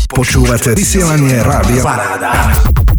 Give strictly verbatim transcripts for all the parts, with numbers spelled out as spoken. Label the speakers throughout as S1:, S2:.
S1: Počúvate vysielanie Rádia Paráda.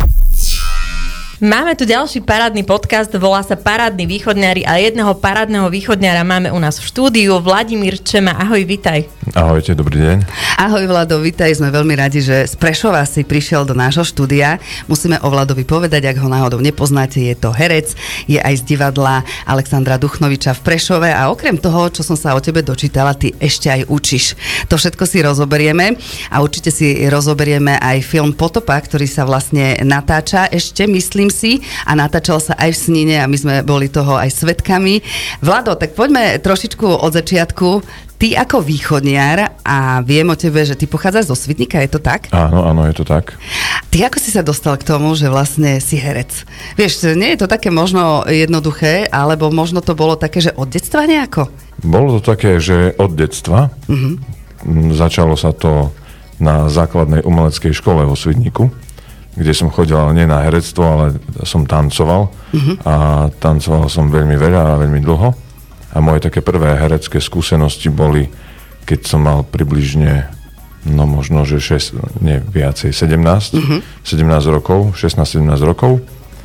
S2: Máme tu ďalší parádny podcast, volá sa Parádni východňári a jedného parádneho východňára máme u nás v štúdiu. Vladimír Čema, ahoj, vitaj.
S3: Ahojte, dobrý deň.
S4: Ahoj Vlado, vitaj, sme veľmi radi, že z Prešova si prišiel do nášho štúdia. Musíme o Vladovi povedať, ak ho náhodou nepoznáte, je to herec, je aj z divadla Alexandra Duchnoviča v Prešove a okrem toho, čo som sa o tebe dočítala, ty ešte aj učíš. To všetko si rozoberieme a určite si rozoberieme aj film Potopa, ktorý sa vlastne natáča ešte, myslím si, a natáčal sa aj v Snine a my sme boli toho aj svedkami. Vlado, tak poďme trošičku od začiatku. Ty ako východniar, a viem o tebe, že ty pochádzaš zo Svidníka, je to tak?
S3: Áno, áno, je to tak.
S4: Ty ako si sa dostal k tomu, že vlastne si herec? Vieš, nie je to také možno jednoduché, alebo možno to bolo také, že od detstva nejako?
S3: Bolo to také, že od detstva. Uh-huh. Začalo sa to na základnej umeleckej škole vo Svidníku, kde som chodil nie na herectvo, ale som tancoval. Uh-huh. A tancoval som veľmi veľa a veľmi dlho. A moje také prvé herecké skúsenosti boli, keď som mal približne, no možno, že šesť, nie viacej, sedemnásť, uh-huh. sedemnásť rokov, šestnásť sedemnásť rokov.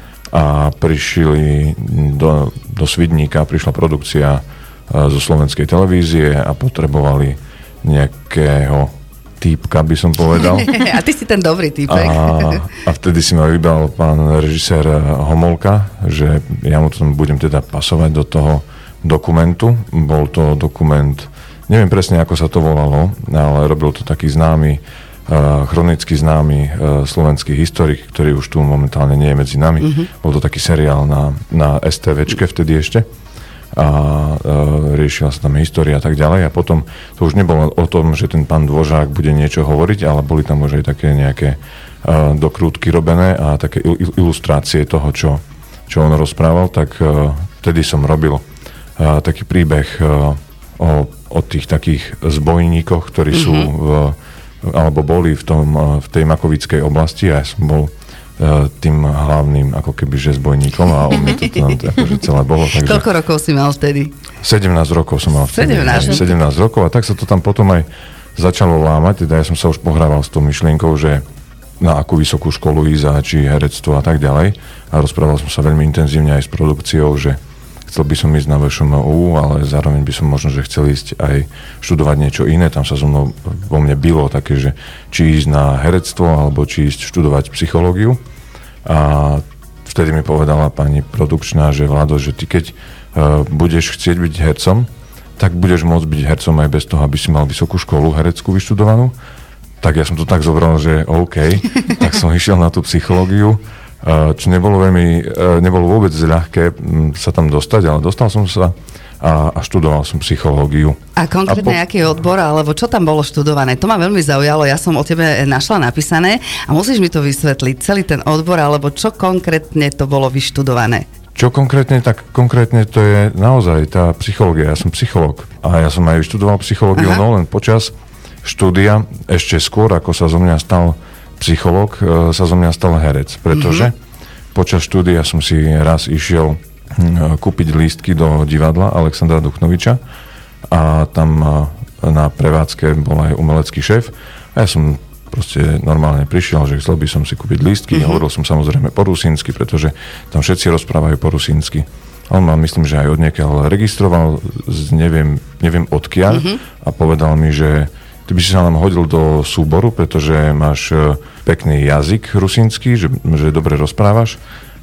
S3: A prišli do, do Svidníka, prišla produkcia zo slovenskej televízie a potrebovali nejakého týpka, by som povedal.
S4: A ty si ten dobrý týpek.
S3: A, a vtedy si ma vybral pán režisér Homolka, že ja mu tam budem teda pasovať do toho dokumentu. Bol to dokument, neviem presne, ako sa to volalo, ale robil to taký známy, uh, chronicky známy uh, slovenský historik, ktorý už tu momentálne nie je medzi nami. Mm-hmm. Bol to taký seriál na, na STVčke vtedy ešte. A e, riešila sa tam história a tak ďalej a potom to už nebolo o tom, že ten pán Dvořák bude niečo hovoriť, ale boli tam už aj také nejaké e, dokrútky robené a také il- ilustrácie toho, čo, čo on rozprával, tak e, vtedy som robil e, taký príbeh e, o, o tých takých zbojníkoch, ktorí mm-hmm. sú v, alebo boli v, tom, v tej Makovickej oblasti a ja som bol tým hlavným ako keby že zbojníkom a o mne to tam akože celé bolo. Takže
S4: koľko rokov si mal vtedy?
S3: sedemnásť rokov som mal vtedy.
S4: sedemnásť
S3: sedemnásť rokov a tak sa to tam potom aj začalo lámať, teda ja som sa už pohrával s tou myšlienkou, že na akú vysokú školu ísť a či herectvo a tak ďalej a rozprával som sa veľmi intenzívne aj s produkciou, že chcel by som ísť na vé š em ú, ale zároveň by som možno, že chcel ísť aj študovať niečo iné. Tam sa so mnou vo mne bylo také, že či ísť na herectvo, alebo či ísť študovať psychológiu. A vtedy mi povedala pani produkčná, že Vlado, že ty keď uh, budeš chcieť byť hercom, tak budeš môcť byť hercom aj bez toho, aby si mal vysokú školu hereckú vyštudovanú. Tak ja som to tak zobral, že OK, tak som išiel na tú psychológiu. Čo nebolo veľmi, nebolo vôbec ľahké sa tam dostať, ale dostal som sa a, a študoval som psychológiu.
S4: A konkrétne a po... aký odbor, alebo čo tam bolo študované? To ma veľmi zaujalo, ja som o tebe našla napísané a musíš mi to vysvetliť, celý ten odbor, alebo čo konkrétne to bolo vyštudované?
S3: Čo konkrétne, tak konkrétne to je naozaj tá psychológia. Ja som psychológ a ja som aj vyštudoval psychológiu, Aha. no len počas štúdia, ešte skôr, ako sa zo mňa stal psychológ, sa zo mňa stal herec, pretože mm-hmm. počas štúdia som si raz išiel kúpiť lístky do divadla Alexandra Duchnoviča a tam na prevádzke bol aj umelecký šéf a ja som proste normálne prišiel, že chcel by som si kúpiť lístky, mm-hmm. hovoril som samozrejme po rusínsky, pretože tam všetci rozprávajú po rusínsky. On ma, myslím, že aj odniekiaľ registroval, z neviem, neviem odkiaľ mm-hmm. a povedal mi, že ty by si sa nám hodil do súboru, pretože máš pekný jazyk rusínsky, že, že dobre rozprávaš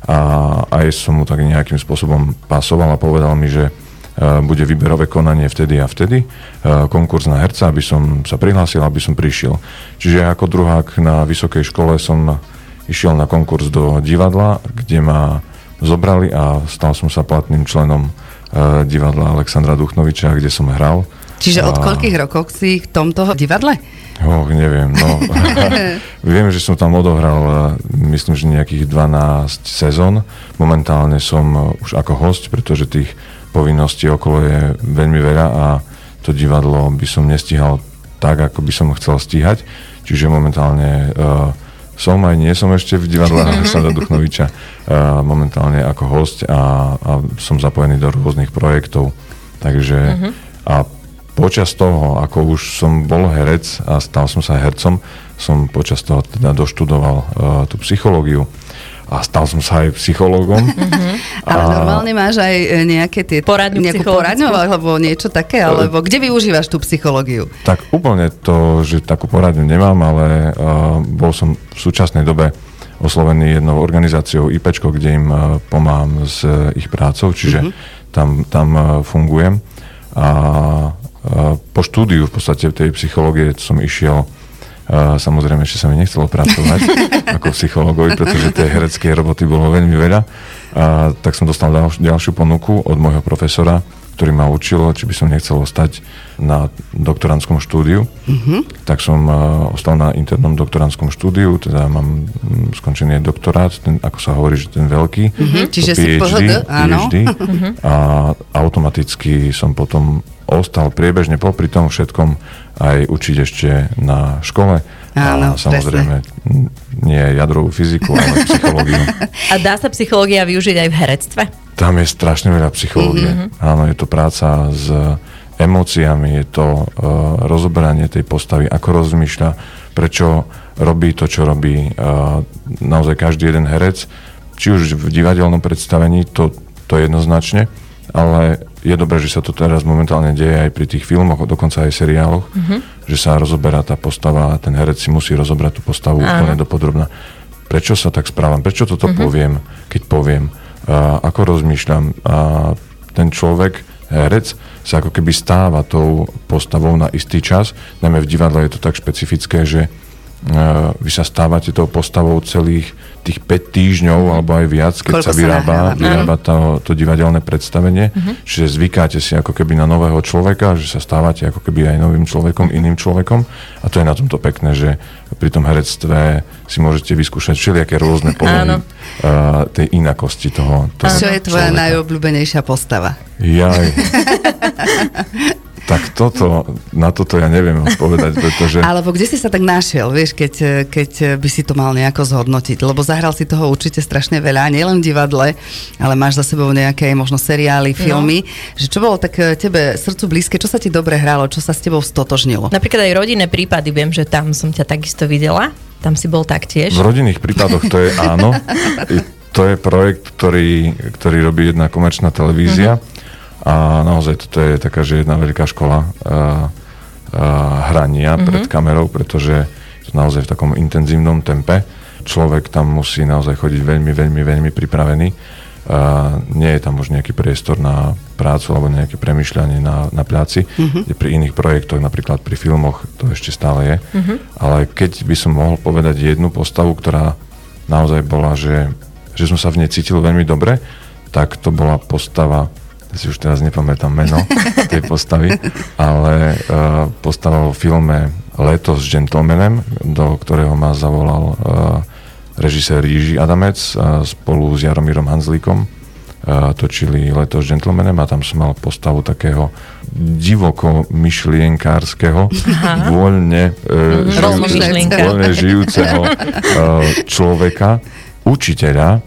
S3: a aj som mu tak nejakým spôsobom pasoval a povedal mi, že uh, bude výberové konanie vtedy a vtedy, uh, konkurs na herca, aby som sa prihlásil, aby som prišiel. Čiže ako druhák na vysokej škole som išiel na konkurs do divadla, kde ma zobrali a stal som sa platným členom uh, divadla Alexandra Duchnoviča, kde som hral.
S4: Čiže od koľkých rokov si v tomto divadle?
S3: Oh, neviem, no. Viem, že som tam odohral, myslím, že nejakých dvanásť sezón. Momentálne som už ako hosť, pretože tých povinností okolo je veľmi veľa a to divadlo by som nestihal tak, ako by som chcel stíhať. Čiže momentálne uh, som aj nie som ešte v divadle Alexandra Duchnoviča, uh, momentálne ako hosť a, a som zapojený do rôznych projektov. Takže uh-huh. a počas toho, ako už som bol herec a stal som sa hercom, som počas toho teda doštudoval uh, tú psychológiu a stal som sa aj psychológom.
S4: Uh-huh. A... Ale normálne máš aj nejaké tie...
S2: Poradňu
S4: nejakú poradňu, alebo niečo také, alebo kde využívaš tú psychológiu?
S3: Tak úplne to, že takú poradňu nemám, ale uh, bol som v súčasnej dobe oslovený jednou organizáciou IPčko, kde im uh, pomáham s uh, ich prácou, čiže uh-huh. tam, tam uh, fungujem. A uh, po štúdiu v podstate tej psychológie som išiel. Uh, samozrejme, ešte sa mi nechcelo pracovať ako psychológovi, pretože tej hereckej roboty bolo veľmi veľa. Uh, tak som dostal ďal, ďalšiu ponuku od môjho profesora, ktorý ma učil, či by som nechcel ostať na doktorandskom štúdiu. Mm-hmm. Tak som uh, ostal na internom doktorandskom štúdiu, teda mám um, skončený doktorát, ten, ako sa hovorí, že ten veľký. Mm-hmm.
S4: Čiže si pé há dé, áno.
S3: pé há dé, mm-hmm. A automaticky som potom ostal priebežne popri tom všetkom aj učiť ešte na škole.
S4: Áno,
S3: a samozrejme presne. Nie jadrovú fyziku, ale psychológiu.
S2: A dá sa psychológia využiť aj v herectve?
S3: Tam je strašne veľa psychológie. Mm-hmm. Áno, je to práca s emóciami, je to uh, rozoberanie tej postavy, ako rozmýšľa, prečo robí to, čo robí. Uh, naozaj každý jeden herec, či už v divadelnom predstavení, to, to jednoznačne, ale je dobré, že sa to teraz momentálne deje aj pri tých filmoch, dokonca aj seriáloch, mm-hmm. že sa rozoberá tá postava a ten herec si musí rozobrať tú postavu Áno. úplne dopodrobna. Prečo sa tak správam? Prečo toto mm-hmm. poviem, keď poviem? A ako rozmýšľam? A ten človek, herec, sa ako keby stáva tou postavou na istý čas. Najmä v divadle je to tak špecifické, že uh, vy sa stávate tou postavou celých tých päť týždňov, alebo aj viac, keď Koľko sa vyrába, sa vyrába to, to divadelné predstavenie. Uh-huh. Čiže zvykáte si ako keby na nového človeka, že sa stávate ako keby aj novým človekom, iným človekom. A to je na tomto pekné, že pri tom herectve si môžete vyskúšať všelijaké rôzne polohy uh, tej inakosti toho, toho
S4: Čo je tvoja
S3: človeka.
S4: Najobľúbenejšia postava?
S3: Jaj. Tak toto, na toto ja neviem odpovedať, pretože...
S4: Alebo kde si sa tak našiel, vieš, keď, keď by si to mal nejako zhodnotiť? Lebo zahral si toho určite strašne veľa, nielen v divadle, ale máš za sebou nejaké možno seriály, filmy. No. Že čo bolo tak tebe srdcu blízke, čo sa ti dobre hralo, čo sa s tebou stotožnilo?
S2: Napríklad aj rodinné prípady, viem, že tam som ťa takisto videla. Tam si bol taktiež.
S3: V rodinných prípadoch to je áno. To je projekt, ktorý, ktorý robí jedna komerčná televízia. Uh-huh. A naozaj toto je taká, že jedna veľká škola uh, uh, hrania mm-hmm. pred kamerou, pretože je naozaj v takom intenzívnom tempe. Človek tam musí naozaj chodiť veľmi, veľmi, veľmi pripravený. Uh, nie je tam už nejaký priestor na prácu alebo nejaké premýšľanie na, na pláci. Mm-hmm. Pri iných projektoch, napríklad pri filmoch, to ešte stále je. Mm-hmm. Ale keď by som mohol povedať jednu postavu, ktorá naozaj bola, že, že som sa v nej cítil veľmi dobre, tak to bola postava, ja si už teraz nepamätám meno tej postavy, ale uh, postava vo filme Leto s gentlemanem, do ktorého ma zavolal uh, režisér Jiří Adamec uh, spolu s Jaromírom Hanzlíkom. Uh, točili Leto s gentlemanem a tam som mal postavu takého divoko myšlienkárskeho, voľne, uh, žijúce, voľne žijúceho uh, človeka, učiteľa,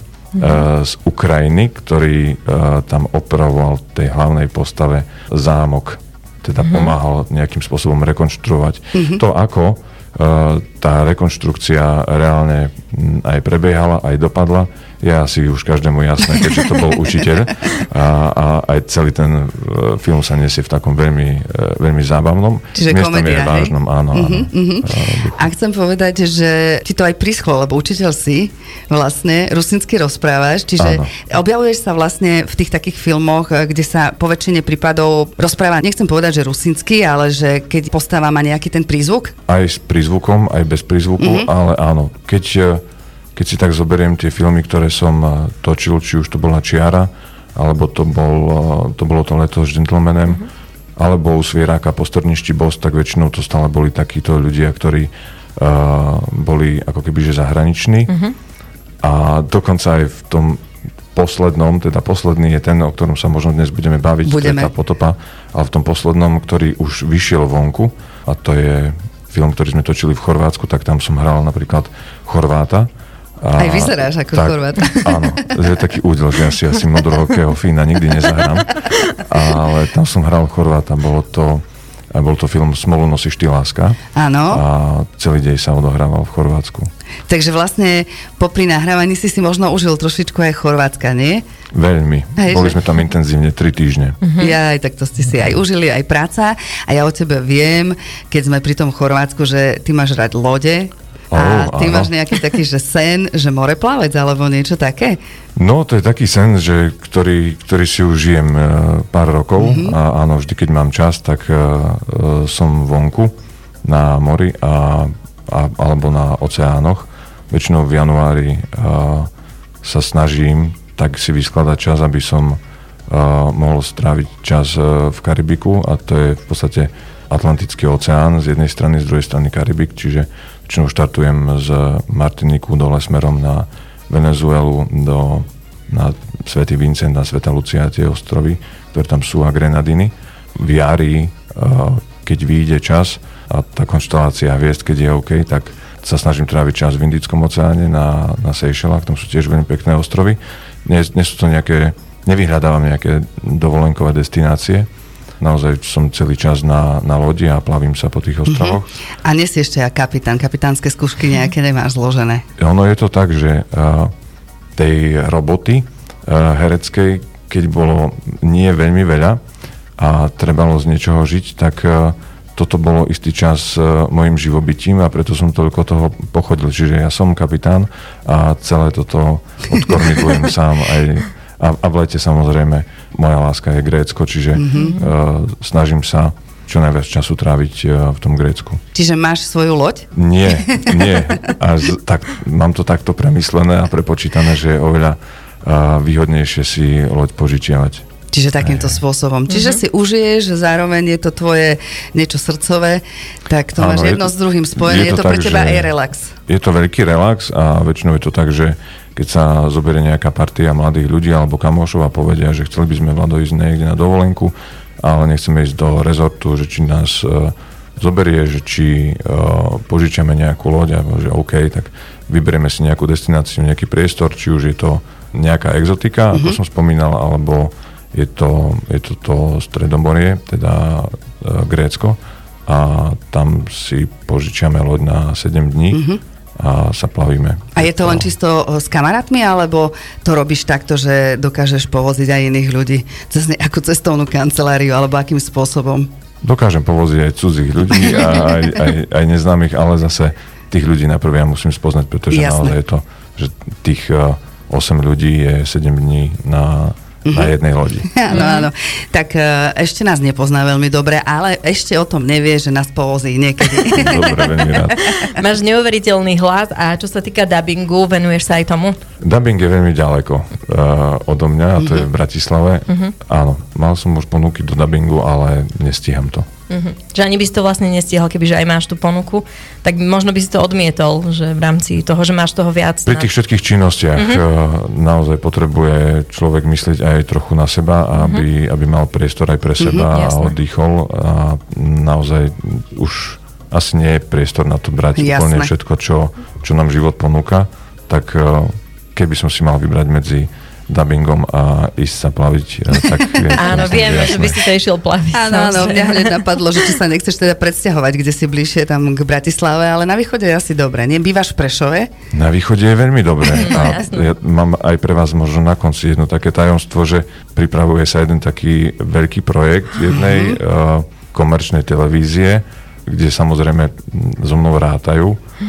S3: z Ukrajiny, ktorý uh, tam opravoval tej hlavnej postave zámok, teda uh-huh. pomáhal nejakým spôsobom rekonštruovať. Uh-huh. To, ako uh, tá rekonštrukcia reálne aj prebiehala, aj dopadla, je asi už každému jasné, keďže to bol učiteľ a, a aj celý ten uh, film sa nesie v takom veľmi, uh, veľmi zábavnom.
S4: Čiže komédia, hej?
S3: Vážnom, áno, áno. Uh-huh, uh-huh.
S4: A chcem povedať, že ti to aj prischlo, lebo učiteľ si vlastne rusinsky rozprávaš, čiže áno. objavuješ sa vlastne v tých takých filmoch, kde sa po väčšine prípadov rozpráva, nechcem povedať, že rusinsky, ale že keď postava má nejaký ten prízvuk?
S3: Aj s prízvukom, aj bez prízvuku, uh-huh. ale áno, keď Keď si tak zoberiem tie filmy, ktoré som točil, či už to bola Čiara, alebo to, bol, to bolo to Leto s gentlemanem, mm-hmm. alebo u Svieráka Po strništi bos, tak väčšinou to stále boli takíto ľudia, ktorí uh, boli ako keby že zahraniční. Mm-hmm. A dokonca aj v tom poslednom, teda posledný je ten, o ktorom sa možno dnes budeme baviť, budeme. To je tá Potopa, ale v tom poslednom, ktorý už vyšiel vonku, a to je film, ktorý sme točili v Chorvátsku, tak tam som hral napríklad Chorváta. A,
S4: aj vyzeráš ako tak, Chorvát.
S3: Áno, je taký údel, že ja si asi modrohokého Fína nikdy nezahrám, ale tam som hral Chorváta, bolo to A bol to film Smolu nosíš ty, láska.
S4: Áno.
S3: A celý dej sa odohrával v Chorvátsku.
S4: Takže vlastne popri nahrávaní si si možno užil trošičku aj Chorvátska, nie?
S3: Veľmi.
S4: Hej,
S3: Boli
S4: že?
S3: sme tam intenzívne tri týždne.
S4: Uh-huh. Ja aj tak to ste si aj užili, aj práca. A ja o tebe viem, keď sme pri tom Chorvátsku, že ty máš rád lode a
S3: oh,
S4: ty
S3: áno.
S4: máš nejaký taký, že sen, že moreplavec alebo niečo také?
S3: No, to je taký sen, že, ktorý, ktorý si už žijem uh, pár rokov uh-huh. a áno, vždy, keď mám čas, tak uh, uh, som vonku na mori a, a, alebo na oceánoch. Väčšinou v januári uh, sa snažím tak si vyskladať čas, aby som uh, mohol stráviť čas uh, v Karibiku, a to je v podstate Atlantický oceán z jednej strany, z druhej strany Karibik, čiže väčšinou štartujem z Martiniku dole smerom na Venezuelu, do, na Svätý Vincent, na Svätá Lucia, tie ostrovy, ktoré tam sú, a Grenadiny. V jari, uh, keď vyjde čas a tá konštelácia hviezd, keď je OK, tak sa snažím tráviť čas v Indickom oceáne na, na Seychellách, tam sú tiež veľmi pekné ostrovy. Nie, nie sú to nejaké, nevyhľadávam nejaké dovolenkové destinácie. Naozaj som celý čas na, na lodi a plavím sa po tých ostrovoch.
S4: Uh-huh. A nie si ešte jak kapitán, kapitánske skúšky nejaké nemáš zložené?
S3: Ono je to tak, že uh, tej roboty uh, hereckej, keď bolo nie veľmi veľa a trebalo z niečoho žiť, tak uh, toto bolo istý čas uh, mojim živobytím, a preto som toľko toho pochodil. Čiže ja som kapitán a celé toto odkormidlujem sám. Aj, a, a v lete samozrejme moja láska je Grécko, čiže mm-hmm. uh, snažím sa čo najviac času tráviť uh, v tom Grécku.
S4: Čiže máš svoju loď?
S3: Nie, nie. A z, tak, mám to takto premyslené a prepočítané, že je oveľa uh, výhodnejšie si loď požičiavať.
S4: Čiže takýmto Aj. spôsobom. Čiže mm-hmm. si užiješ, zároveň je to tvoje niečo srdcové, tak to Áno, máš jedno to, s druhým spojené. Je to, je to tak, pre teba aj relax. Je to veľký relax a väčšinou je to tak, že keď sa zoberie nejaká partia mladých ľudí alebo kamošov a povedia, že chceli by sme, Vlado, ísť niekde na dovolenku, ale nechceme ísť do rezortu, že či nás uh, zoberie, že či uh, požičiame nejakú loď, a že OK, tak vyberieme si nejakú destináciu, nejaký priestor, či už je to nejaká exotika, mm-hmm. ako som spomínal, alebo je to, je to to Stredomorie, teda uh, Grécko, a tam si požičiame loď na sedem dní. Mm-hmm. a sa plavíme. A je to len čisto s kamarátmi, alebo to robíš takto, že dokážeš povoziť aj iných ľudí cez nejakú cestovnú kanceláriu, alebo akým spôsobom?
S3: Dokážem povoziť aj cudzích ľudí a aj, aj, aj neznámych, ale zase tých ľudí najprv ja musím spoznať, pretože Jasne. naozaj je to, že tých osem ľudí je sedem dní na na jednej lodi.
S4: Áno, áno. Tak ešte nás nepozná veľmi dobre, ale ešte o tom nevie, že nás povozí niekedy.
S3: Dobre, veľmi rád.
S2: Máš neuveriteľný hlas, a čo sa týka dabingu, venuješ sa aj tomu?
S3: Dubbing je veľmi ďaleko uh, odo mňa, a to uh-huh. je v Bratislave. Uh-huh. Áno, mal som už ponuky do dabingu, ale nestíham to.
S2: Uh-huh. Že ani by si to vlastne nestihol, kebyže aj máš tú ponuku, tak možno by si to odmietol, že v rámci toho, že máš toho viac.
S3: Pri tých všetkých činnostiach uh-huh. naozaj potrebuje človek myslieť aj trochu na seba, aby, uh-huh. aby mal priestor aj pre seba uh-huh, a oddychol, a naozaj už asi nie je priestor na to brať jasné. úplne všetko, čo, čo nám život ponúka, tak keby som si mal vybrať medzi dabingom a ísť sa plaviť, tak je
S2: áno, vieme, že by si to išiel plaviť.
S4: Áno, áno, mňa hneď napadlo, že či sa nechceš teda predsťahovať, kde si bližšie tam k Bratislave, ale na východe je asi dobre, nie? Bývaš v Prešove?
S3: Na východe je veľmi dobre. A ja mám aj pre vás možno na konci jedno také tajomstvo, že pripravuje sa jeden taký veľký projekt jednej uh, komerčnej televízie, kde samozrejme so mnou rátajú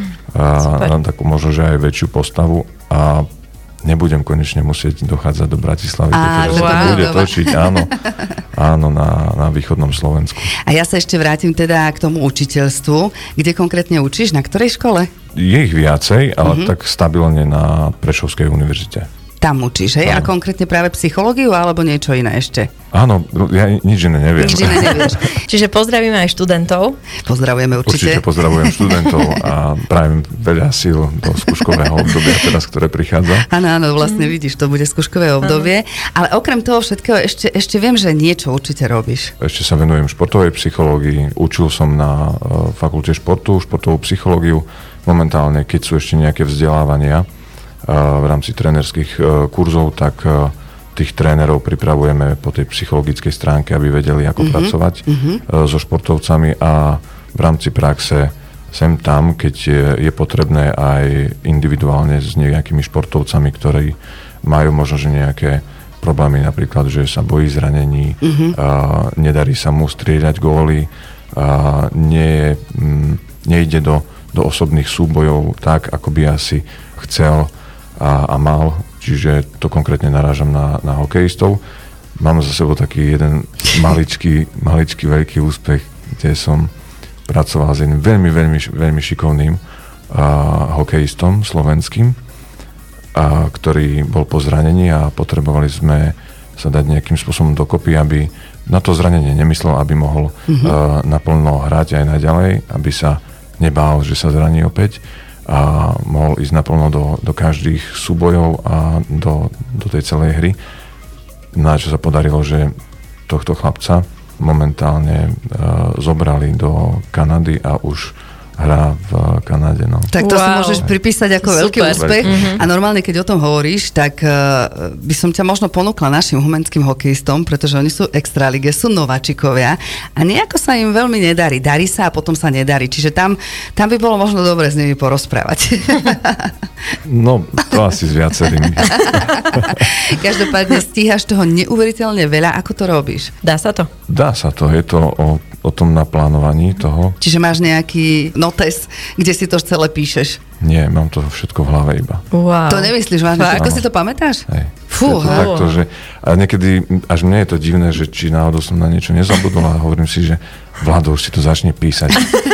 S3: a na takú možno, že aj väčšiu postavu, a nebudem konečne musieť dochádzať do Bratislavy, pretože wow. sa to bude točiť, áno, áno na, na východnom Slovensku.
S4: A ja sa ešte vrátim teda k tomu učiteľstvu. Kde konkrétne učíš? Na ktorej škole?
S3: Je ich viacej, ale uh-huh. tak stabilne na Prešovskej univerzite.
S4: Tam učíš, hej? A konkrétne práve psychológiu alebo niečo iné ešte?
S3: Áno, ja nič iné neviem.
S4: Nič iné nevieš.
S2: Čiže pozdravíme aj študentov.
S4: Pozdravujeme určite.
S3: Určite pozdravujem študentov a prajem veľa síl do skúškového obdobia teraz, ktoré prichádza.
S4: Áno, áno, vlastne mm. vidíš, to bude skúškové obdobie. Ale okrem toho všetkého ešte, ešte viem, že niečo určite robíš.
S3: Ešte sa venujem športovej psychológii. Učil som na uh, fakulte športu, športovú psychológiu. Momentálne, keď sú ešte nejaké vzdelávania v rámci trénerských kurzov, tak tých trénerov pripravujeme po tej psychologickej stránke, aby vedeli, ako uh-huh. pracovať uh-huh. so športovcami a v rámci praxe sem tam, keď je, je potrebné aj individuálne s nejakými športovcami, ktorí majú možno, že nejaké problémy, napríklad, že sa bojí zranení, uh-huh. a nedarí sa mu strieľať góly, a nie, m, nejde do, do osobných súbojov tak, ako by asi chcel a, a mal. Čiže to konkrétne narážam na, na hokejistov. Mám za sebou taký jeden maličký, maličký veľký úspech, kde som pracoval s jedným veľmi, veľmi, veľmi šikovným a, hokejistom slovenským, a, ktorý bol po zranení a potrebovali sme sa dať nejakým spôsobom dokopy, aby na to zranenie nemyslel, aby mohol mm-hmm. a, naplno hrať aj naďalej, aby sa nebál, že sa zraní opäť a mohol ísť naplno do, do každých súbojov a do, do tej celej hry. Na čo sa podarilo, že tohto chlapca momentálne uh, zobrali do Kanady a už hrá v Kanade. No.
S4: Tak to wow. si môžeš pripísať ako
S2: Super.
S4: veľký úspech.
S2: Mm-hmm.
S4: A normálne, keď o tom hovoríš, tak uh, by som ťa možno ponúkla našim humenským hokejistom, pretože oni sú extralige, sú nováčikovia a nejako sa im veľmi nedarí. Darí sa a potom sa nedarí. Čiže tam, tam by bolo možno dobre s nimi porozprávať.
S3: No, to asi s viacerými.
S4: Každopádne stíhaš toho neuveriteľne veľa. Ako to robíš?
S2: Dá sa to?
S3: Dá sa to. Je to o, o tom naplánovaní toho.
S4: Čiže máš nejaký notes, kde si to celé píšeš?
S3: Nie, mám to všetko v hlave iba.
S2: Wow.
S4: To nemyslíš vážne? Ako si to pamätáš?
S3: Hej.
S4: Fú,
S3: je to takto, že a niekedy, až mne je to divné, že či náhodou som na niečo nezabudol a hovorím si, že Vlado, už si to začne písať.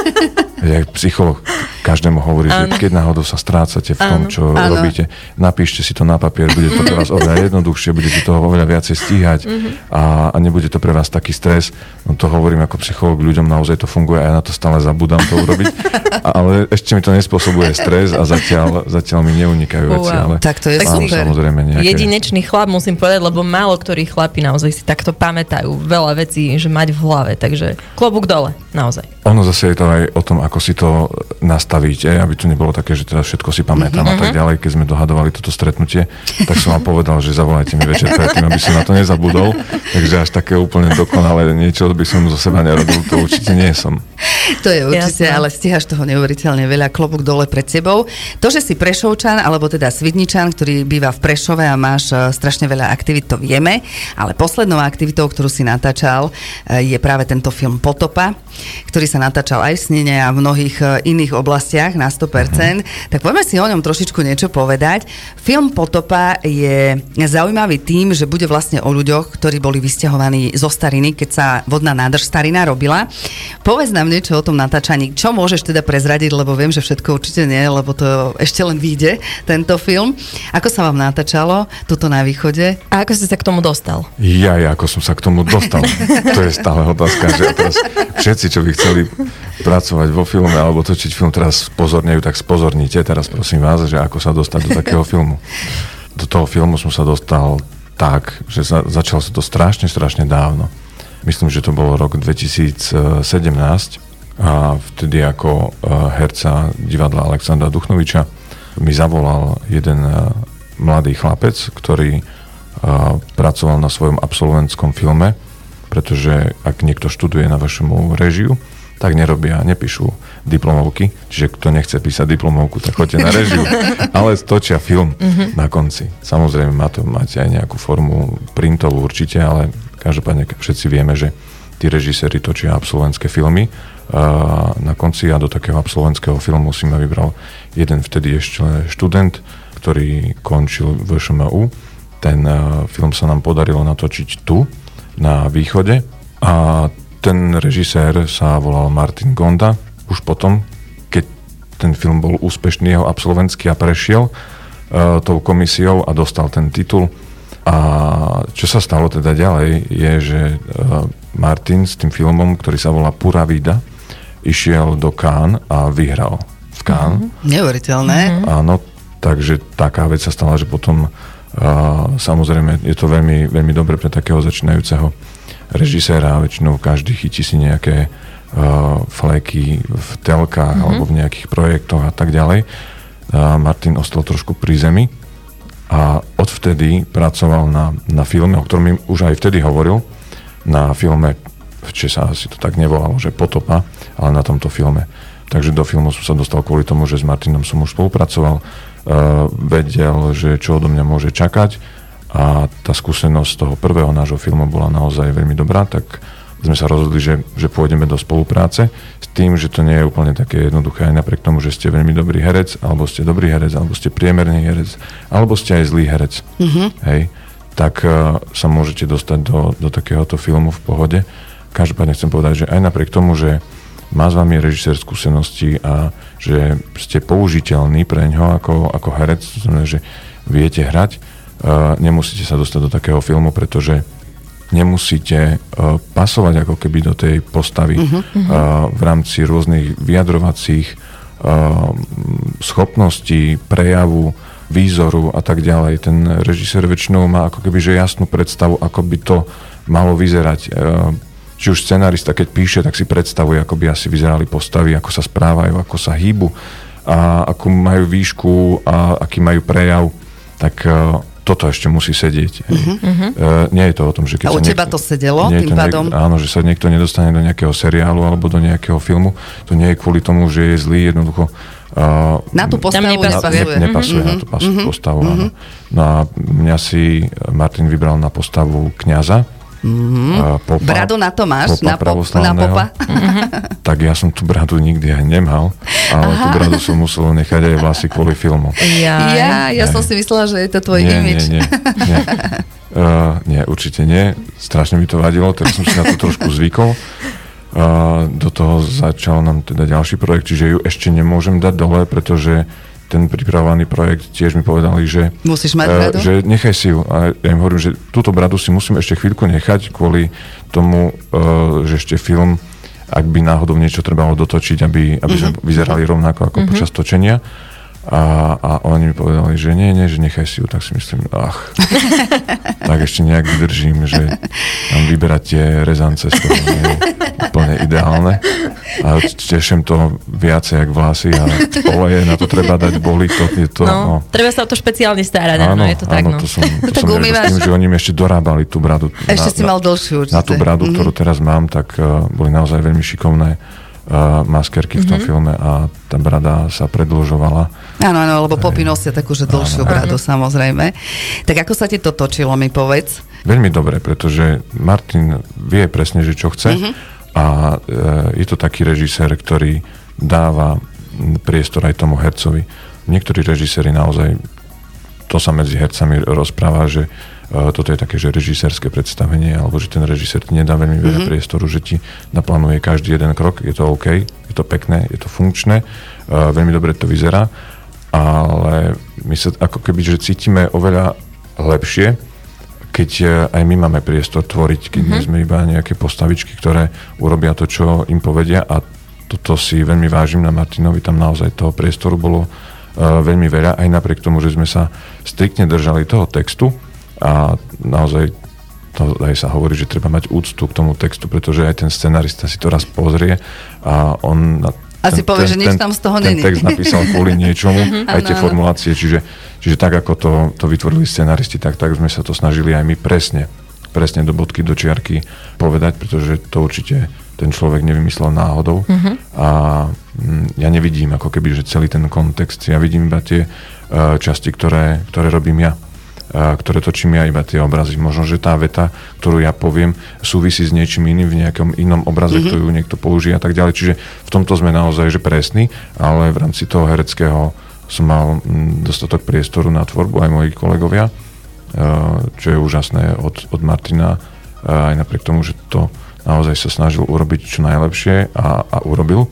S3: Ja psycholog každému hovorí, že keď náhodou sa strácate v tom, čo
S4: ano.
S3: robíte, napíšte si to na papier, bude to pre vás oveľa jednoduchšie, budete toho oveľa viacej stíhať a, a nebude to pre vás taký stres. No to hovorím ako psycholog, ľuďom naozaj to funguje a ja na to stále zabudám to urobiť, ale ešte mi to nespôsobuje stres a zatiaľ, zatiaľ mi neunikajú veci,
S2: wow.
S3: ale
S4: tak to je
S3: mám
S4: super.
S3: samozrejme nejaké...
S2: Jedinečný chlap, musím povedať, lebo málo ktorí chlapi naozaj si takto pamätajú veľa vecí, že mať v hlave, takže klobúk dole, naozaj.
S3: Ono zase je to aj o tom, ako si to nastavíte, aby to nebolo také, že teraz všetko si pamätám mm-hmm. a tak ďalej. Keď sme dohadovali toto stretnutie, tak som vám povedal, že zavolajte mi večer predtým, aby som na to nezabudol. Takže až také úplne dokonalé niečo by som zo seba nerobil, to určite nie som.
S4: To je určite,
S2: Jasne.
S4: ale stíhaš toho neuveriteľne veľa, klobúk dole pred sebou. To, že si Prešovčan, alebo teda Svidničan, ktorý býva v Prešove a máš uh, strašne veľa aktivít, to vieme, ale poslednou aktivitou, ktorú si natáčal, uh, je práve tento film Potopa, ktorý sa natáčal aj v Snine a v mnohých uh, iných oblastiach na sto percent. Uh-huh. Tak poďme si o ňom trošičku niečo povedať. Film Potopa je zaujímavý tým, že bude vlastne o ľuďoch, ktorí boli vysťahovaní zo Stariny, keď sa vodná nádrž Starina robila. Povedz nám niečo o tom natáčaní. Čo môžeš teda prezradiť, lebo viem, že všetko určite nie, lebo to ešte len vyjde, tento film. Ako sa vám natáčalo tuto na východe?
S2: A ako si sa k tomu dostal?
S3: Ja, ja, ako som sa k tomu dostal. To je stále otázka, že teraz všetci, čo by chceli pracovať vo filme alebo točiť film, teraz spozornejú, tak spozorníte teraz prosím vás, že ako sa dostať do takého filmu. Do toho filmu som sa dostal tak, že sa, začalo sa to strašne, strašne dávno. Myslím, že to bol rok dvetisícsedemnásť a vtedy ako herca divadla Alexandra Duchnoviča mi zavolal jeden mladý chlapec, ktorý pracoval na svojom absolventskom filme, pretože ak niekto študuje na vašemu režiu, tak nerobia, nepíšu diplomovky, čiže kto nechce písať diplomovku, tak choďte na režiu, ale točia film mm-hmm. na konci. Samozrejme má to mať aj nejakú formu printovú určite, ale každopádne všetci vieme, že tí režiséri točia absolventské filmy a na konci a do takého absolventského filmu si ma vybral jeden vtedy ešte študent, ktorý končil v š m u. Ten film sa nám podarilo natočiť tu, na východe a ten režisér sa volal Martin Gonda. Už potom, keď ten film bol úspešný, jeho absolventský a prešiel uh, tou komisiou a dostal ten titul. A čo sa stalo teda ďalej, je, že uh, Martin s tým filmom, ktorý sa volá Pura Vida, išiel do Cannes a vyhral v Cannes.
S4: Mm-hmm. Neuveriteľné.
S3: Mm-hmm. Áno, takže taká vec sa stala, že potom uh, samozrejme je to veľmi, veľmi dobre pre takého začínajúceho režiséra, väčšinou každý chytí si nejaké uh, fleky v telkách mm-hmm. alebo v nejakých projektoch a tak ďalej. Uh, Martin ostal trošku pri zemi A odvtedy pracoval na, na filme, o ktorom mi už aj vtedy hovoril, na filme, či sa asi to tak nevolalo, že Potopa, ale na tomto filme. Takže do filmu som sa dostal kvôli tomu, že s Martinom som už spolupracoval, uh, vedel, že čo odo mňa môže čakať a tá skúsenosť toho prvého nášho filmu bola naozaj veľmi dobrá, tak sme sa rozhodli, že, že pôjdeme do spolupráce s tým, že to nie je úplne také jednoduché aj napriek tomu, že ste veľmi dobrý herec, alebo ste dobrý herec, alebo ste priemerný herec, alebo ste aj zlý herec. Mm-hmm. Hej, tak uh, sa môžete dostať do, do takéhoto filmu v pohode. Každopádne chcem povedať, že aj napriek tomu, že má s vami režisér skúsenosti a že ste použiteľní pre ňoho ako, ako herec, to znamená, že viete hrať, uh, nemusíte sa dostať do takého filmu, pretože nemusíte uh, pasovať ako keby do tej postavy uh-huh, uh-huh. Uh, v rámci rôznych vyjadrovacích uh, schopností, prejavu, výzoru a tak ďalej. Ten režisér väčšinou má ako keby že jasnú predstavu, ako by to malo vyzerať. Uh, či už scenarista, keď píše, tak si predstavuje, ako by asi vyzerali postavy, ako sa správajú, ako sa hýbu a ako majú výšku a aký majú prejav. Tak uh, toto ešte musí sedieť. Uh-huh. Uh, nie je to o tom, že keď
S4: a u teba
S3: niekto,
S4: to sedelo tým pádom?
S3: Niek- áno, že sa niekto nedostane do nejakého seriálu alebo do nejakého filmu. To nie je kvôli tomu, že je zlý, jednoducho uh,
S4: na tú postavu nepasuje.
S3: Ne, nepasuje uh-huh. na tú pas- uh-huh. postavu, uh-huh. áno. No a mňa si Martin vybral na postavu kňaza.
S4: Mm-hmm. Popa, bradu na to máš?
S3: Popa
S4: na, pop, na popa?
S3: Tak ja som tú bradu nikdy aj nemal, ale Aha. tú bradu som musel nechať aj vlasy kvôli filmu.
S4: Ja, ja, ja som si myslela, že je to tvoj
S3: nie,
S4: imidž.
S3: Nie, nie, nie. Uh, nie, určite nie. Strašne mi to vadilo, teraz som si na to trošku zvykol. Uh, do toho začal nám teda ďalší projekt, čiže ju ešte nemôžem dať dole, pretože ten pripravovaný projekt tiež mi povedali, že,
S4: musíš mať bradu?
S3: Uh, že nechaj si ju. A ja im hovorím, že túto bradu si musím ešte chvíľku nechať kvôli tomu, uh, že ešte film, ak by náhodou niečo trebalo dotočiť, aby, aby sme uh-huh. vyzerali rovnako ako uh-huh. počas točenia. A, a oni mi povedali, že nie, nie, že nechaj si ju, tak si myslím, ach, tak ešte nejak vydržím, že mám vyberať tie rezance z toho, nie je úplne ideálne. A teším to viacej jak vlasy a oleje, na to treba dať boli, to je to.
S2: No,
S3: no.
S2: Treba sa o to špeciálne starať,
S3: áno,
S2: áno, je to tak,
S3: áno,
S2: no.
S3: to som, to
S4: tak
S3: som s tým, že oni mi ešte dorábali tú bradu.
S4: Ešte na, si mal dlhšiu určite.
S3: Na tú bradu, mm-hmm. ktorú teraz mám, tak uh, boli naozaj veľmi šikovné Uh, maskerky v tom mm-hmm. filme a tá brada sa predĺžovala.
S4: Áno, áno, lebo Poppy nosia takú, že dlhšiu áno, bradu, áno. samozrejme. Tak ako sa ti to točilo, mi povedz?
S3: Veľmi dobre, pretože Martin vie presne, že čo chce mm-hmm. a uh, je to taký režisér, ktorý dáva priestor aj tomu hercovi. Niektorí režiséri naozaj, to sa medzi hercami rozpráva, že Uh, toto je také, že režisérske predstavenie, alebo že ten režisér ti nedá veľmi veľa mm-hmm. priestoru, že ti naplánuje každý jeden krok, je to OK, je to pekné, je to funkčné, uh, veľmi dobre to vyzerá, ale my sa ako keby, že cítime oveľa lepšie, keď uh, aj my máme priestor tvoriť, keď mm-hmm. sme iba nejaké postavičky, ktoré urobia to, čo im povedia a toto si veľmi vážim na Martinovi, tam naozaj toho priestoru bolo uh, veľmi veľa, aj napriek tomu, že sme sa striktne držali toho textu. A naozaj to aj sa hovorí, že treba mať úctu k tomu textu, pretože aj ten scenarista si to raz pozrie a on
S4: asi povie, že nič tam z toho
S3: ten
S4: není.
S3: Ten text napísal kvôli niečomu, aj tie formulácie, čiže, čiže tak ako to, to vytvorili scenaristi, tak, tak sme sa to snažili aj my presne, presne do bodky, do čiarky povedať, pretože to určite ten človek nevymyslel náhodou uh-huh. a mm, ja nevidím ako keby, že celý ten kontext, ja vidím iba tie uh, časti, ktoré, ktoré robím ja. Ktoré točím ja, iba tie obrazy. Možno, že tá veta, ktorú ja poviem, súvisí s niečím iným v nejakom inom obraze, mm-hmm. ktorú niekto použije a tak ďalej. Čiže v tomto sme naozaj že presní, ale v rámci toho hereckého som mal dostatok priestoru na tvorbu, aj moji kolegovia, čo je úžasné od, od Martina, aj napriek tomu, že to naozaj sa snažil urobiť čo najlepšie a, a urobil,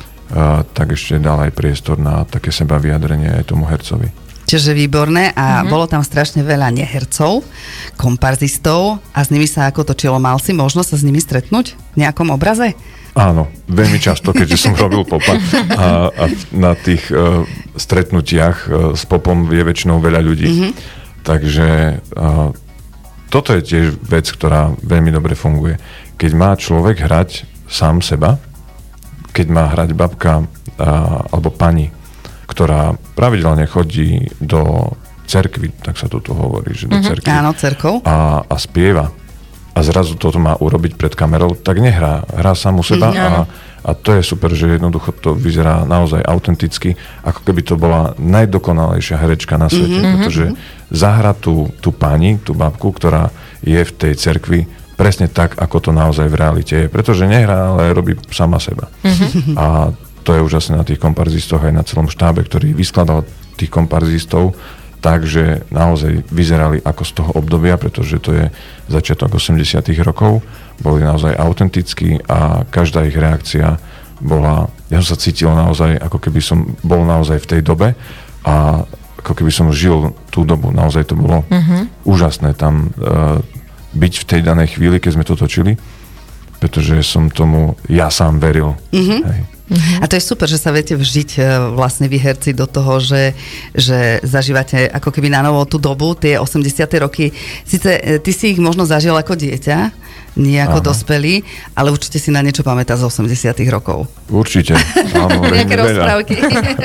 S3: tak ešte dal aj priestor na také seba vyjadrenie aj tomu hercovi.
S4: Čiže výborné a mm-hmm. bolo tam strašne veľa nehercov, komparzistov a s nimi sa ako točilo. Mal si možnosť sa s nimi stretnúť v nejakom obraze?
S3: Áno, veľmi často, keďže som robil popa a, a na tých uh, stretnutiach uh, s popom je väčšinou veľa ľudí. Mm-hmm. Takže uh, toto je tiež vec, ktorá veľmi dobre funguje. Keď má človek hrať sám seba, keď má hrať babka uh, alebo pani, ktorá pravidelne chodí do cerkvi, tak sa to tu hovorí, že do
S4: Mm-hmm.
S3: cerkvi.
S4: Áno, cerkov.
S3: A, a spieva. A zrazu toto má urobiť pred kamerou, tak nehrá. Hrá sám u seba
S2: Mm,
S3: a, a to je super, že jednoducho to vyzerá naozaj autenticky, ako keby to bola najdokonalejšia herečka na svete,
S2: Mm-hmm.
S3: pretože zahra tú, tú pani, tú babku, ktorá je v tej cerkvi presne tak, ako to naozaj v realite je. Pretože nehrá, ale robí sama seba. Mm-hmm. A to je úžasné na tých komparzistoch aj na celom štábe, ktorý vyskladal tých komparzistov, takže naozaj vyzerali ako z toho obdobia, pretože to je začiatok osemdesiatych rokov, boli naozaj autentickí a každá ich reakcia bola, ja som sa cítil naozaj, ako keby som bol naozaj v tej dobe a ako keby som žil tú dobu, naozaj to bolo uh-huh. úžasné tam uh, byť v tej danej chvíli, keď sme to točili, pretože som tomu ja sám veril. Uh-huh. Hej.
S4: Uh-huh. A to je super, že sa viete vžiť vlastne vy herci do toho, že, že zažívate ako keby na novo tú dobu, tie osemdesiate roky. Sice ty si ich možno zažil ako dieťa, nie ako Aha. dospelý, ale určite si na niečo pamätá z osemdesiatych rokov.
S3: Určite. Áno,
S4: nejaké rozprávky.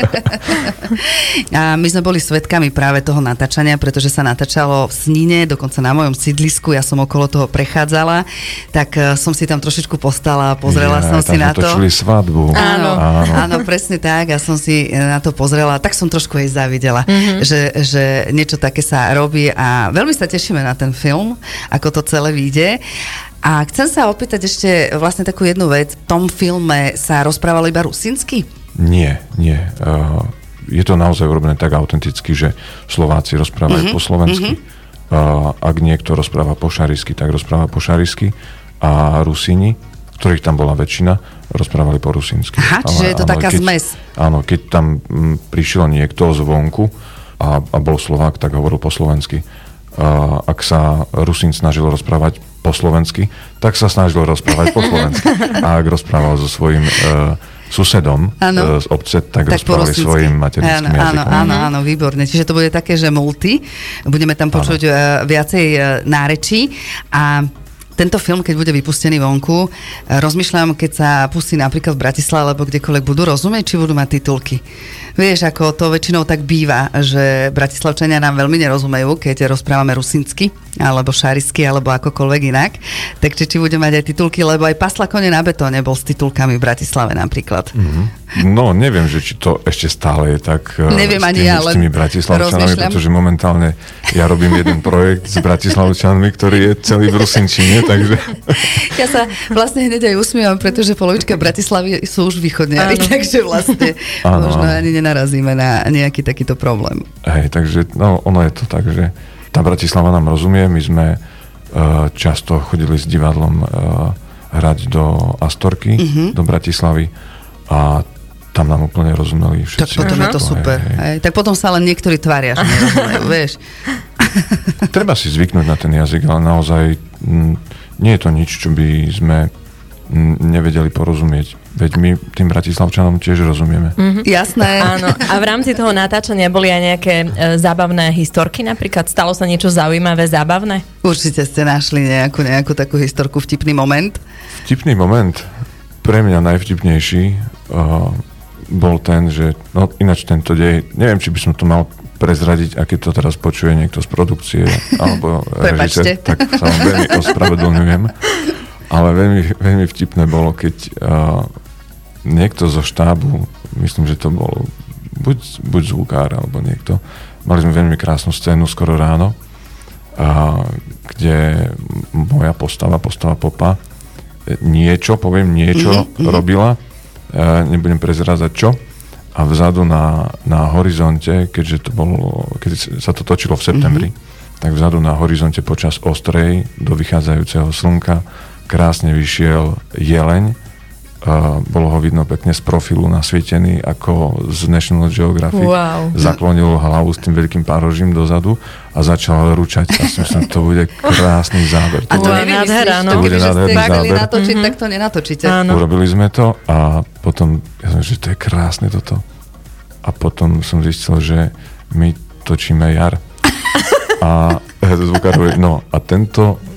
S4: A my sme boli svedkami práve toho natáčania, pretože sa natáčalo v Snine, dokonca na mojom sídlisku, ja som okolo toho prechádzala, tak som si tam trošičku postala a pozrela ja, som si na to.
S3: Tam točili svadbu.
S4: Áno, áno. áno, presne tak, ja som si na to pozrela, tak som trošku jej závidela, mm-hmm. že, že niečo také sa robí a veľmi sa tešíme na ten film, ako to celé vyjde. A chcem sa opýtať ešte vlastne takú jednu vec. V tom filme sa rozprávalo iba rusinsky?
S3: Nie, nie. Uh, je to naozaj urobené tak autenticky, že Slováci rozprávajú mm-hmm. po slovensky. Mm-hmm. Uh, ak niekto rozpráva po šarisky, tak rozpráva po šarisky. A Rusíni, ktorých tam bola väčšina, rozprávali po rusínsky.
S4: Aha, čiže ale, je to taká keď, zmes.
S3: Áno, keď tam m, prišiel niekto zvonku a, a bol Slovák, tak hovoril po slovensky. Uh, ak sa Rusín snažil rozprávať po slovensky, tak sa snažil rozprávať po slovensky. A ak rozprával so svojím uh, susedom uh, z obce, tak, tak rozprávali svojím materinským
S4: áno,
S3: jazykom.
S4: Áno, áno, áno, výborne. Čiže to bude také, že multi. Budeme tam počuť uh, viacej uh, nárečí a tento film, keď bude vypustený vonku, rozmýšľam, keď sa pustí napríklad v Bratislave alebo kdekoľvek, budú rozumieť, či budú mať titulky. Vieš, ako to väčšinou tak býva, že Bratislavčania nám veľmi nerozumejú, keď rozprávame rusinsky, alebo šarisky, alebo akokoľvek inak. Takže či bude mať aj titulky, lebo aj Pasla kone na betóne bol s titulkami v Bratislave napríklad.
S3: Mm-hmm. No, neviem, že či to ešte stále je tak
S4: neviem s, tými,
S3: ani ja, s tými Bratislavčanami, pretože momentálne ja robím jeden projekt s Bratislavčanmi, ktorý je celý v rusinčine, takže...
S4: Ja sa vlastne hneď aj usmievam, pretože polovička Bratislavy sú už východniari, takže vlastne áno, možno áno. ani nenarazíme na nejaký takýto problém.
S3: Hej, takže no, ono je to tak, že tá Bratislava nám rozumie, my sme uh, často chodili s divadlom uh, hrať do Astorky, uh-huh. do Bratislavy a tam nám úplne rozumeli všetci.
S4: Tak potom uh-huh. je to super. Hej, hej. Hej, tak potom sa len niektorí tvária, že nerozumejú, vieš.
S3: Treba si zvyknúť na ten jazyk, ale naozaj m, nie je to nič, čo by sme m, nevedeli porozumieť. Veď my tým Bratislavčanom tiež rozumieme.
S4: Mm-hmm. Jasné.
S2: Áno. A v rámci toho natáčania boli aj nejaké e, zábavné historky napríklad? Stalo sa niečo zaujímavé, zábavné?
S4: Určite ste našli nejakú, nejakú takú historku, vtipný moment.
S3: Vtipný moment? Pre mňa najvtipnejší uh, bol ten, že no ináč tento dej, neviem, či by som to mal prezradiť, a keď to teraz počuje niekto z produkcie alebo režisér, tak sa vám veľmi ospravedlňujem. Ale veľmi, veľmi vtipné bolo, keď uh, niekto zo štábu, myslím, že to bol buď, buď zvukár alebo niekto, mali sme veľmi krásnu scénu skoro ráno, uh, kde moja postava, postava Popa, niečo, poviem niečo, mm-hmm. robila, uh, nebudem prezrázať čo, a vzadu na, na horizonte, keďže to bolo, keď sa to točilo v septembri, mm-hmm. tak vzadu na horizonte počas ostrej do vychádzajúceho slnka krásne vyšiel jeleň. Uh, bolo ho vidno pekne z profilu nasvietený ako z National Geographic.
S2: Wow.
S3: Zaklonil hlavu s tým veľkým párožím dozadu a začal ručať. A som myslím, to bude krásny záber.
S4: A to nevymyslíš, to
S3: bude nádherný záber.
S4: Natočiť, mm-hmm. tak to nenatočíte.
S2: Áno.
S3: Urobili sme to a potom, ja som že to je krásne toto. A potom som zistil, že my točíme jar. A zvukárovi, no a tento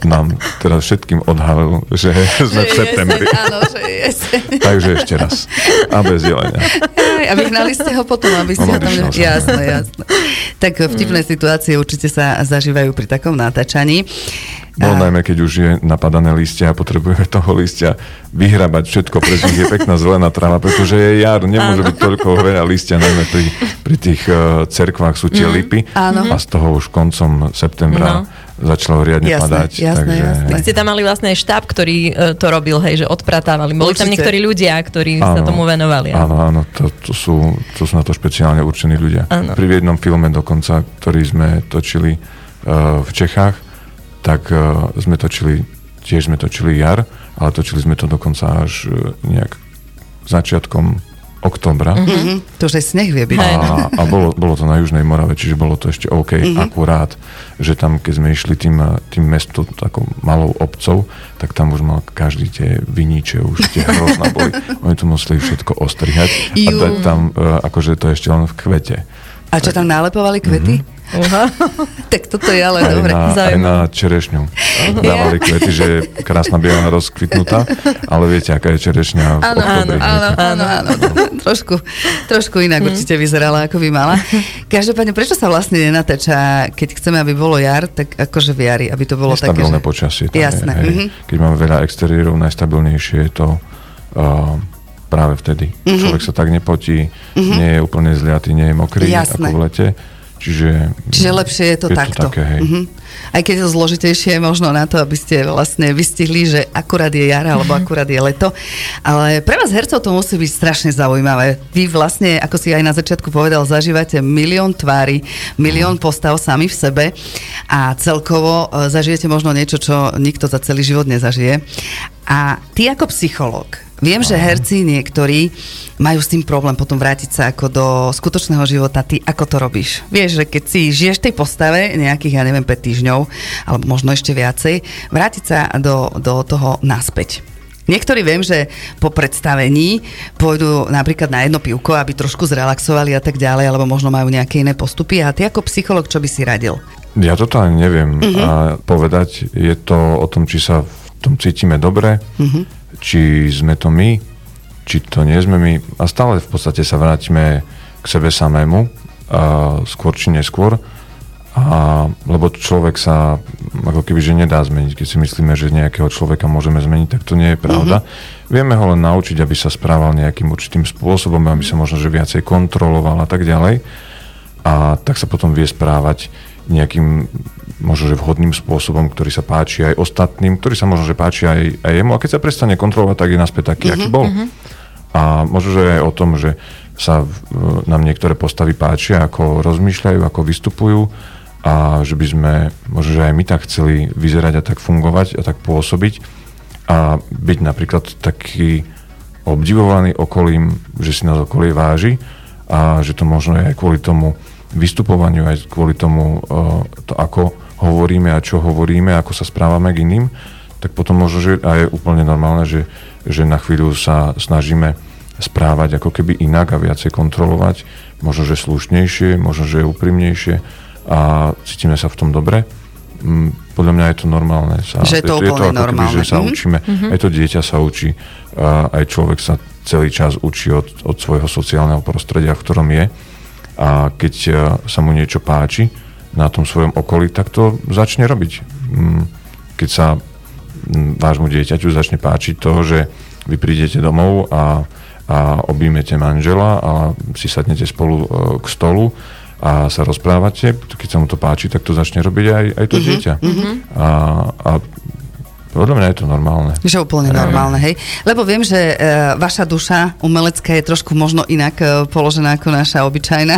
S3: nám teraz všetkým odhalil, že sme v septembri.
S4: Áno, že je jeseň.
S3: Takže ešte raz. A bez jelenia.
S4: A vyhnali ste ho potom, aby ste ho tam... Ne... Jasné, jasné. Tak vtipné situácie určite sa zažívajú pri takom natáčaní.
S3: No a... najmä, keď už je napadané listia a potrebujeme toho listia vyhrabať všetko, pretože je pekná zelená tráva, pretože je jar, nemôže byť toľko veľa listia, najmä pri, pri tých uh, cerkvách sú tie mm. lipy áno. a z toho už koncom septembra no. začalo riadne
S4: jasné,
S3: padať.
S4: Jasné,
S3: takže...
S4: jasné.
S2: Tak ste tam mali vlastne štáb, ktorý uh, to robil, hej, že odpratávali. Boli určite. Tam niektorí ľudia, ktorí áno, sa tomu venovali.
S3: Áno, áno, to, to, sú, to sú na to špeciálne určení ľudia. Áno. Pri jednom filme dokonca, ktorý sme točili uh, v Čechách, tak uh, sme točili, tiež sme točili jar, ale točili sme to dokonca až uh, nejak začiatkom októbra.
S4: Mm-hmm. To, že sneh vie byť.
S3: A, a bolo, bolo to na Južnej Morave, čiže bolo to ešte OK, mm-hmm. akurát, že tam, keď sme išli tým, tým mestom, takou malou obcov, tak tam už mal každý tie viníče, už tie hrozná boli. Oni to museli všetko ostrihať a dať tam, uh, akože to ešte len v kvete.
S4: A čo tam nálepovali kvety? Mm-hmm. Uh-huh. Tak toto je ale
S3: aj
S4: dobre.
S3: Na, aj na čerešňu uh-huh. dávali kvety, že je krásna biela rozkvitnutá, ale viete, aká je čerešňa v
S4: áno,
S3: oktobri.
S4: Áno, áno, áno. trošku, trošku inak hmm. určite vyzerala, ako by mala. Každopádne, prečo sa vlastne nenatáča, keď chceme, aby bolo jar, tak akože v jari, aby to bolo také,
S3: nestabilné
S4: že...
S3: počasie.
S4: Jasné.
S3: Je, hej, uh-huh. Keď máme veľa exteriérov, najstabilnejšie je to uh, práve vtedy. Uh-huh. Človek sa tak nepotí, uh-huh. nie je úplne zliatý, nie je mokrý, jasné. Ako v lete. Čiže,
S4: Čiže lepšie je to
S3: je
S4: takto.
S3: To také, hej.
S4: Uh-huh. Aj keď je to zložitejšie možno na to, aby ste vlastne vystihli, že akurát je jar alebo akurát je leto. Ale pre vás hercov to musí byť strašne zaujímavé. Vy vlastne, ako si aj na začiatku povedal, zažívate milión tvári, milión uh-huh. postav sami v sebe a celkovo zažijete možno niečo, čo nikto za celý život nezažije. A ty ako psychológ, viem, že herci niektorí majú s tým problém potom vrátiť sa ako do skutočného života. Ty ako to robíš? Vieš, že keď si žiješ v tej postave nejakých, ja neviem, päť týždňov, alebo možno ešte viacej, vrátiť sa do, do toho naspäť. Niektorí viem, že po predstavení pôjdu napríklad na jedno pivko, aby trošku zrelaxovali a tak ďalej, alebo možno majú nejaké iné postupy. A ty ako psychológ, čo by si radil?
S3: Ja toto ani neviem uh-huh. a povedať. Je to o tom, či sa v tom cítime dobre, uh-huh. či sme to my, či to nie sme my. A stále v podstate sa vrátime k sebe samému, a skôr či neskôr. A, lebo človek sa ako keby že nedá zmeniť. Keď si myslíme, že nejakého človeka môžeme zmeniť, tak to nie je pravda. Mm-hmm. Vieme ho len naučiť, aby sa správal nejakým určitým spôsobom, aby sa možno že viacej kontroloval a tak ďalej. A tak sa potom vie správať nejakým možno že vhodným spôsobom, ktorý sa páči aj ostatným, ktorý sa možno že páči aj, aj jemu. A keď sa prestane kontrolovať, tak je naspäť taký, mm-hmm. aký bol. Mm-hmm. A možno, že aj o tom, že sa nám niektoré postavy páčia, ako rozmýšľajú, ako vystupujú a že by sme, možno, že aj my tak chceli vyzerať a tak fungovať a tak pôsobiť a byť napríklad taký obdivovaný okolím, že si nás okolie váži a že to možno je aj kvôli tomu vystupovaniu, aj kvôli tomu, to ako hovoríme a čo hovoríme, ako sa správame k iným, tak potom možno, že aj je úplne normálne, že že na chvíľu sa snažíme správať ako keby inak a viacej kontrolovať, možno, že slušnejšie, možno, že úprimnejšie a cítime sa v tom dobre. Podľa mňa je to normálne. Sa,
S4: že je to úplne
S3: je to ako
S4: normálne.
S3: Keby, že sa
S4: mm-hmm.
S3: učíme, mm-hmm. aj to dieťa sa učí, a aj človek sa celý čas učí od, od svojho sociálneho prostredia, v ktorom je. A keď sa mu niečo páči na tom svojom okolí, tak to začne robiť. Keď sa vášmu dieťaťu začne páčiť to, že vy prídete domov a, a objímete manžela a si sadnete spolu k stolu a sa rozprávate, keď sa mu to páči, tak to začne robiť aj, aj to mm-hmm, dieťa. Mm-hmm. A, a podľa mňa je to normálne.
S4: Že úplne normálne, hej. Lebo viem, že e, vaša duša umelecká je trošku možno inak e, položená ako naša obyčajná.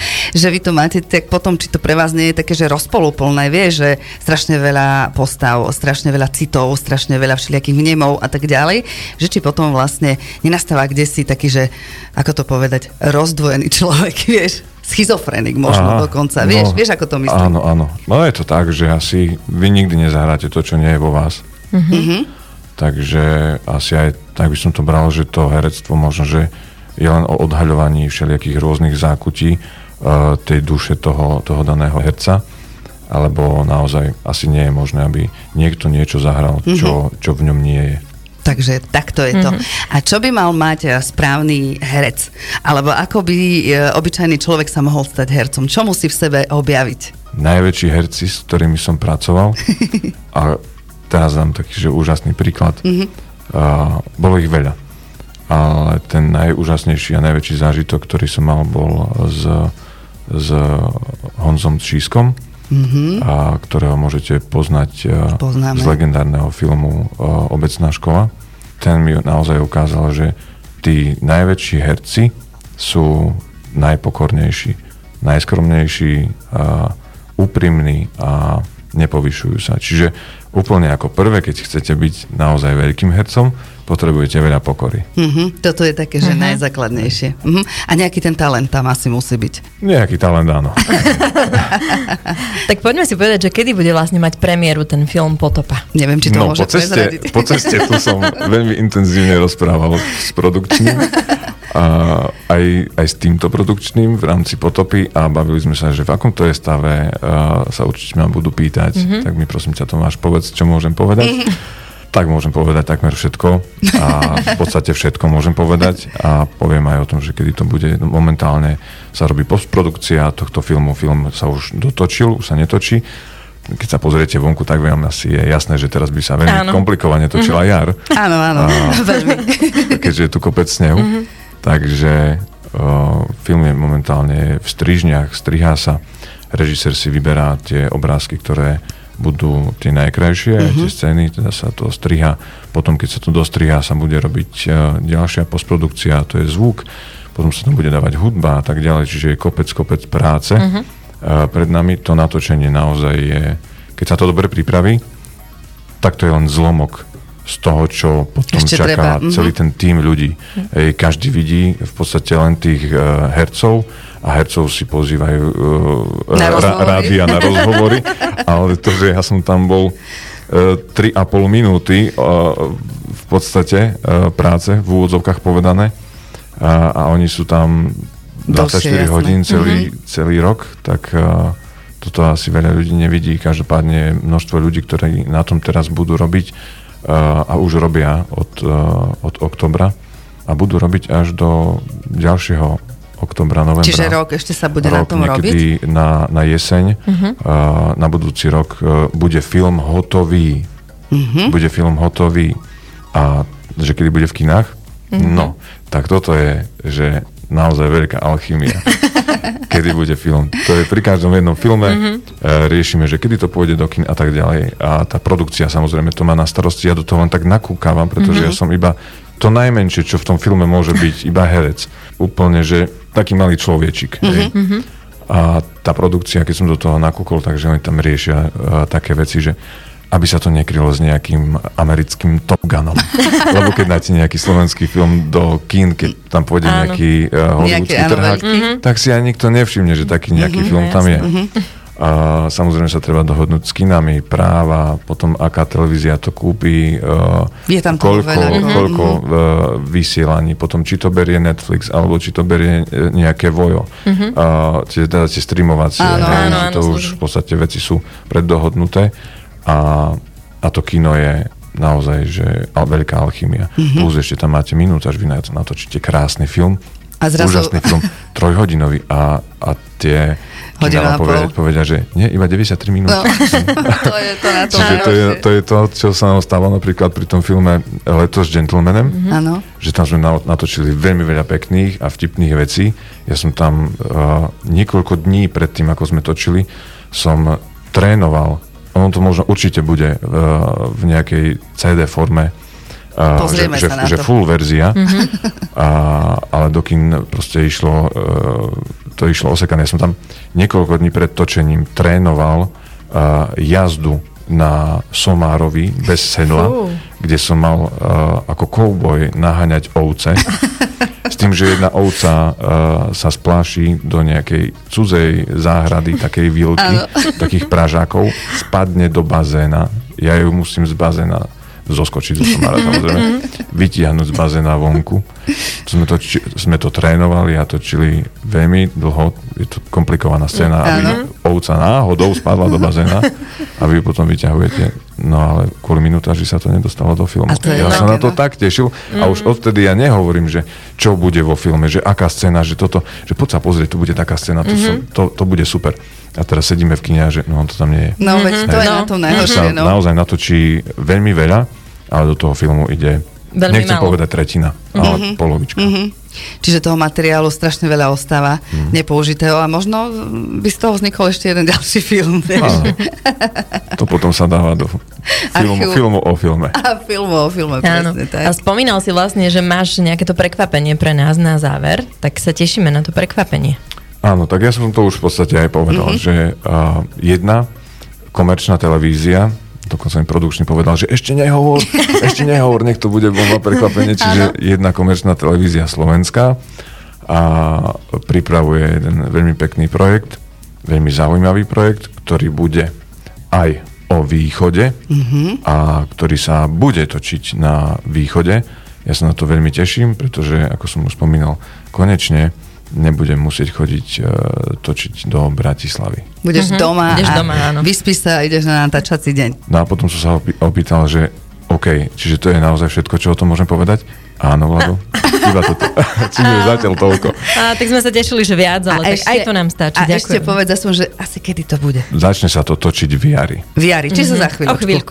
S4: Že vy to máte, tak potom, či to pre vás nie je také, že rozpolúplné, vie, že strašne veľa postav, strašne veľa citov, strašne veľa všelijakých vnemov a tak ďalej, že či potom vlastne nenastáva kdesi taký, že, ako to povedať, rozdvojený človek, vieš, schizofrenik možno Aha, dokonca. Vieš, no, vieš, ako to myslím?
S3: Áno, áno. No je to tak, že asi vy nikdy nezahráte to, čo nie je vo vás. Mm-hmm. Takže asi aj tak by som to bral, že to herectvo možno, že je len o odhaľovaní všelijakých rôznych zákutí uh, tej duše toho, toho daného herca. alebo naozaj asi nie je možné, aby niekto niečo zahral, čo, čo v ňom nie je.
S4: Takže takto je to. Mm-hmm. A čo by mal mať správny herec? Alebo ako by obyčajný človek sa mohol stať hercom? Čo musí v sebe objaviť?
S3: Najväčší herci, s ktorými som pracoval, a teraz dám taký, že úžasný príklad, mm-hmm. uh, bolo ich veľa. Ale ten najúžasnejší a najväčší zážitok, ktorý som mal, bol s, s Honzom Čískom, mm-hmm. a ktorého môžete poznať Poznáme. z legendárneho filmu Obecná škola. Ten mi naozaj ukázal, že tí najväčší herci sú najpokornejší, najskromnejší, a úprimní a nepovyšujú sa. Čiže úplne ako prvé, keď chcete byť naozaj veľkým hercom, potrebujete veľa pokory.
S4: Mm-hmm. Toto je také, že mm-hmm. najzákladnejšie. Mm-hmm. A nejaký ten talent tam asi musí byť.
S3: Nejaký talent, áno.
S2: Tak poďme si povedať, že kedy bude vlastne mať premiéru ten film Potopa.
S4: Neviem, či to
S3: no,
S4: môže
S3: po ceste, po ceste tu som veľmi intenzívne rozprával s produkčným. A aj, aj s týmto produkčným v rámci Potopy a bavili sme sa, že v akom to je stave, uh, sa určite ma budú pýtať, mm-hmm. tak mi prosím ťa Tomáš, povedz, čo môžem povedať. Mm-hmm. Tak môžem povedať takmer všetko a v podstate všetko môžem povedať a poviem aj o tom, že kedy to bude. Momentálne sa robí postprodukcia tohto filmu, film sa už dotočil, už sa netočí. Keď sa pozriete vonku, tak vám asi je jasné, že teraz by sa veľmi áno. komplikovane točila mm-hmm. jar.
S4: Áno, áno, veľmi.
S3: Keďže je tu kopec snehu. Mm-hmm. Takže uh, film je momentálne v strižniach, strihá sa. Režisér si vyberá tie obrázky, ktoré budú tie najkrajšie, uh-huh. tie scény, teda sa to striha. Potom, keď sa to dostriha, sa bude robiť uh, ďalšia postprodukcia, to je zvuk, potom sa tam bude dávať hudba a tak ďalej, čiže je kopec, kopec práce. Uh-huh. Uh, pred nami to natočenie naozaj je, keď sa to dobre pripraví, tak to je len zlomok z toho, čo potom Ešte čaká treba. celý ten tím ľudí. Uh-huh. Ej, každý vidí v podstate len tých uh, hercov, a hercov si pozývajú uh, ra- rádia na rozhovory, ale to, že ja som tam bol uh, tri a pol minúty uh, v podstate uh, práce, v úvodzovkách povedané, a, a oni sú tam dvadsaťštyri hodín celý, mm-hmm. celý rok, tak uh, toto asi veľa ľudí nevidí. Každopádne množstvo ľudí, ktorí na tom teraz budú robiť uh, a už robia od, uh, od oktobra a budú robiť až do ďalšieho oktobra, novembra.
S4: Čiže rok ešte sa bude rok, na tom robiť?
S3: Na, na jeseň, uh-huh. uh, na budúci rok uh, bude film hotový. Uh-huh. Bude film hotový. A že kedy bude v kinách? Uh-huh. No, tak toto je, že naozaj veľká alchymia. Kedy bude film. To je pri každom jednom filme. Uh-huh. Uh, riešime, že kedy to pôjde do kin a tak ďalej. A tá produkcia samozrejme to má na starosti. Ja do toho len tak nakúkávam, pretože uh-huh. ja som iba to najmenšie, čo v tom filme môže byť, iba herec. Úplne, že taký malý človečik. Mm-hmm. A tá produkcia, keď som do toho nakúkol, takže oni tam riešia uh, také veci, že aby sa to nekrylo s nejakým americkým Top Gunom. Lebo keď dáte nejaký slovenský film do kín, keď tam pôjde áno. nejaký uh, hollywoodský trhák, mm-hmm. tak si aj nikto nevšimne, že taký nejaký mm-hmm, film tam je. Mm-hmm. A samozrejme sa treba dohodnúť s kinami, práva, potom aká televízia to kúpi, uh,
S4: je tam
S3: koľko,
S4: veľa,
S3: koľko uh, vysielaní, potom či to berie Netflix, alebo či to berie nejaké Vojo. Uh-huh. Uh, tie, teda tie streamovacie,
S4: áno,
S3: ne,
S4: áno,
S3: to
S4: áno,
S3: už v podstate veci sú preddohodnuté a, a to kino je naozaj, že veľká alchymia. Uh-huh. Plus ešte tam máte minút, až vy natočíte krásny film,
S4: a zrazu...
S3: úžasný film, trojhodinový a, a tie
S4: hodina
S3: povedia, povedia, že nie, iba deväťdesiattri minút. No,
S4: to je to na to.
S3: Čiže to je, to je to, čo sa nám stalo napríklad pri tom filme Leto s gentlemanem, mm-hmm. že tam sme natočili veľmi veľa pekných a vtipných vecí. Ja som tam uh, niekoľko dní pred tým, ako sme točili, som trénoval. Ono to možno určite bude uh, v nejakej cé dé forme, uh, že, že, že full verzia, mm-hmm. a, ale dokým proste išlo uh, to išlo osekané. Ja som tam niekoľko dní pred točením trénoval uh, jazdu na Somárovi bez sedla, uh. kde som mal uh, ako kouboj naháňať ovce. S tým, že jedna ovca uh, sa spláši do nejakej cudzej záhrady, takej výlky, takých pražákov, spadne do bazéna. Ja ju musím z bazéna zoskočiť zo somára, samozrejme, vytiahnuť z bazéna vonku. Sme to, či, sme to trénovali a točili veľmi dlho. Je to komplikovaná scéna, aby ovca náhodou spadla do bazéna a vy ju potom vyťahujete. No ale kvôli minutáži sa to nedostalo do filmu. Ja sa na to tak tešil a už odtedy ja nehovorím, že čo bude vo filme, že aká scéna, že toto, že poď sa pozrieť, tu bude taká scéna, to, mm-hmm. to, to bude super. A teraz sedíme v kine a že no to tam nie je.
S4: No veď to je na tom najhoršie.
S3: No. Naozaj natočí veľmi veľa, ale do toho filmu ide, veľmi nechcem málo. povedať tretina, mm-hmm. ale polovička. Mm-hmm.
S4: Čiže toho materiálu strašne veľa ostáva mm. nepoužitého a možno by z toho vznikol ešte jeden ďalší film.
S3: To potom sa dáva do filmu, filmu o filme.
S4: A filmu o filme, presne tak.
S2: A spomínal si vlastne, že máš nejaké to prekvapenie pre nás na záver, tak sa tešíme na to prekvapenie.
S3: Áno, tak ja som to už v podstate aj povedal, mm-hmm. že uh, jedna komerčná televízia, dokonca mi produkčný povedal, že ešte nehovor, ešte nehovor, nech to bude bomba prekvapenie, čiže jedna komerčná televízia slovenská a pripravuje jeden veľmi pekný projekt, veľmi zaujímavý projekt, ktorý bude aj o východe mm-hmm. a ktorý sa bude točiť na východe. Ja sa na to veľmi teším, pretože, ako som už spomínal, konečne nebudem musieť chodiť uh, točiť do Bratislavy.
S4: Budeš mm-hmm. doma
S2: ideš
S4: a
S2: doma, áno.
S4: vyspíš sa a ideš na natáčací deň.
S3: No a potom som sa opýtal, že OK, čiže to je naozaj všetko, čo o tom môžem povedať? Áno, Vlado, iba toto. Čiže zatiaľ toľko.
S2: A tak sme sa tešili, že viac, ale tak ešte, aj to nám stačí.
S4: A
S2: ďakujem.
S4: ešte povedz som, že asi kedy to bude?
S3: Začne sa to točiť v jari.
S4: V jari, čiže mm-hmm. za chvíľočku.
S2: O chvíľku.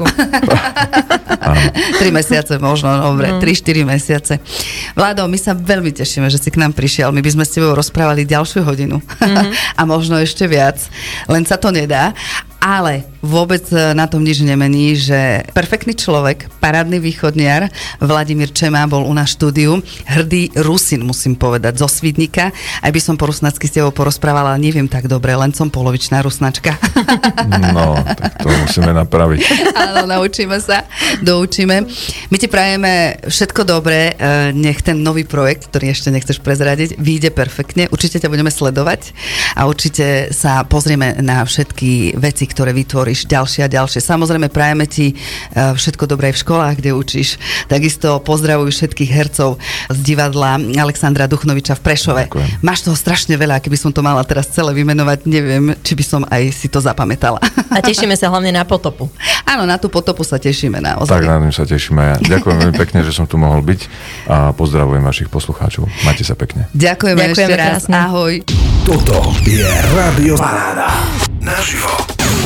S4: Tri mesiace možno, dobre, no. tri štyri mesiace. Vlado, my sa veľmi tešíme, že si k nám prišiel. My by sme s tebou rozprávali ďalšiu hodinu. Mm-hmm. A možno ešte viac. Len sa to nedá. Ale vôbec na tom nič nemení, že perfektný človek, parádny východniar, Vladimír Čema bol u nás v štúdiu, hrdý Rusin, musím povedať, zo Svidnika. Aj by som po rusnácky s tebou porozprávala, ale neviem tak dobre, len som polovičná rusnačka.
S3: No, tak to musíme napraviť.
S4: Áno, naučíme sa, doučíme. My ti prajeme všetko dobré, nech ten nový projekt, ktorý ešte nechceš prezradiť, vyjde perfektne. Určite ťa budeme sledovať a určite sa pozrieme na všetky veci, ktoré vytvoríš ďalšie a ďalšie. Samozrejme, prajeme ti všetko dobré v školách, kde učíš. Takisto pozdravuj všetkých hercov z divadla Alexandra Duchnoviča v Prešove. Ďakujem. Máš toho strašne veľa, keby som to mala teraz celé vymenovať, neviem, či by som aj si to zapamätala.
S2: A tešíme sa hlavne na potopu.
S4: Áno, na tú potopu sa tešíme naozaj.
S3: Tak na tým sa tešíme ja. Ďakujem veľmi pekne, že som tu mohol byť a pozdravujem vašich poslucháčov. Majte sa pekne.
S4: Ďakujeme, Ďakujeme ešte raz. Krásne. Ahoj.
S1: Toto je Rádio Paráda. Naživo.